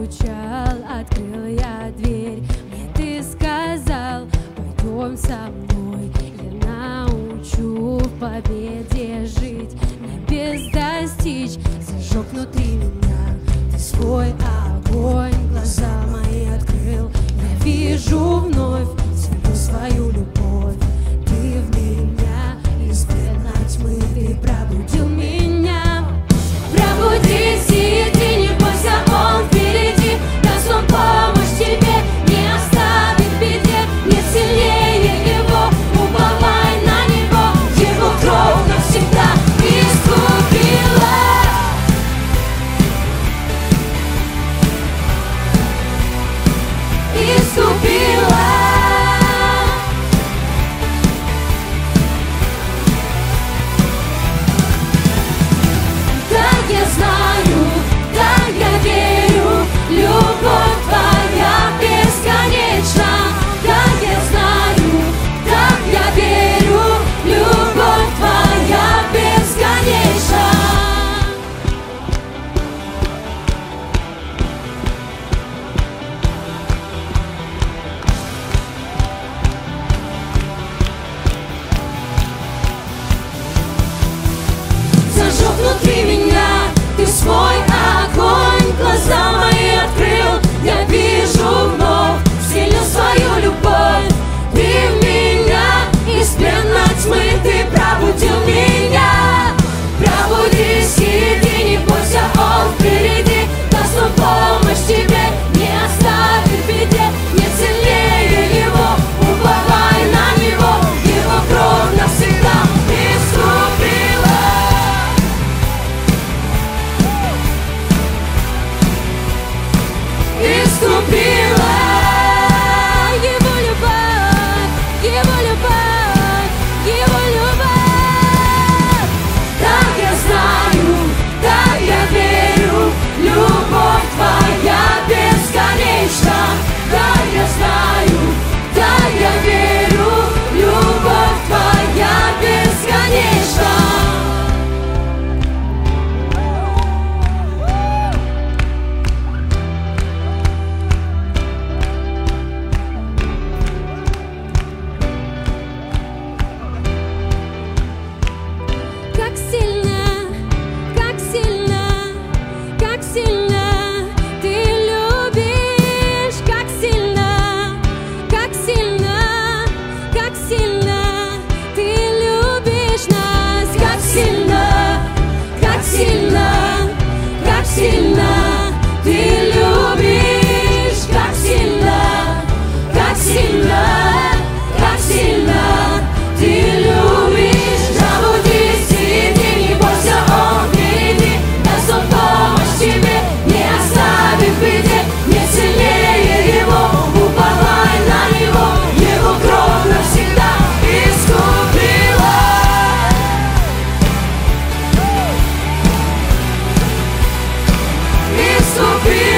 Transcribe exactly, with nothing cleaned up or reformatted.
постучал, открыл я дверь. Мне ты сказал: пойдем со мной, я научу в победе жить. Небес достичь, зажег внутри меня ты свой огонь, глаза мои открыл. Я вижу вновь свою, свою любовь. Ты в меня, из плена тьмы ты пробудил меня. Пробудись, и ты не бойся, он впереди. Даст он помощь тебе, не оставит в беде. Нет сильнее его, уповай на него. Его кровь навсегда искупила. Искупила. Да, я знаю, да, я верю, любовь твоя бесконечна. Да, я знаю, да, я верю, любовь твоя бесконечна. Зажег внутри меня ты свой огонь, глаза мои открыл. Я вижу вновь сильно свою любовь. Ты в меня, из плена тьмы ты пробудил меня. Пробудись, и ты не бойся, он впереди. Даст он помощь тебе, не оставит в беде. Нет сильнее его, уповай на него. Его кровь навсегда искупила. Искупила. Его любовь, его любовь, его любовь. Да, я знаю, да, я верю, любовь твоя бесконечна. Да, я знаю, да, я верю, любовь твоя бесконечна. Как сильно, как сильно, как сильно ты любишь, как сильно, как сильно, как сильно ты любишь нас, как сильно, как сильно, как сильно ты любишь, как сильно, как сильно, как сильно ты любишь. Пробудись, и ты не бойся, он впереди. Даст он помощь тебе, не оставит в беде. Нет сильнее его, уповай на него. Его кровь навсегда искупила. Искупила.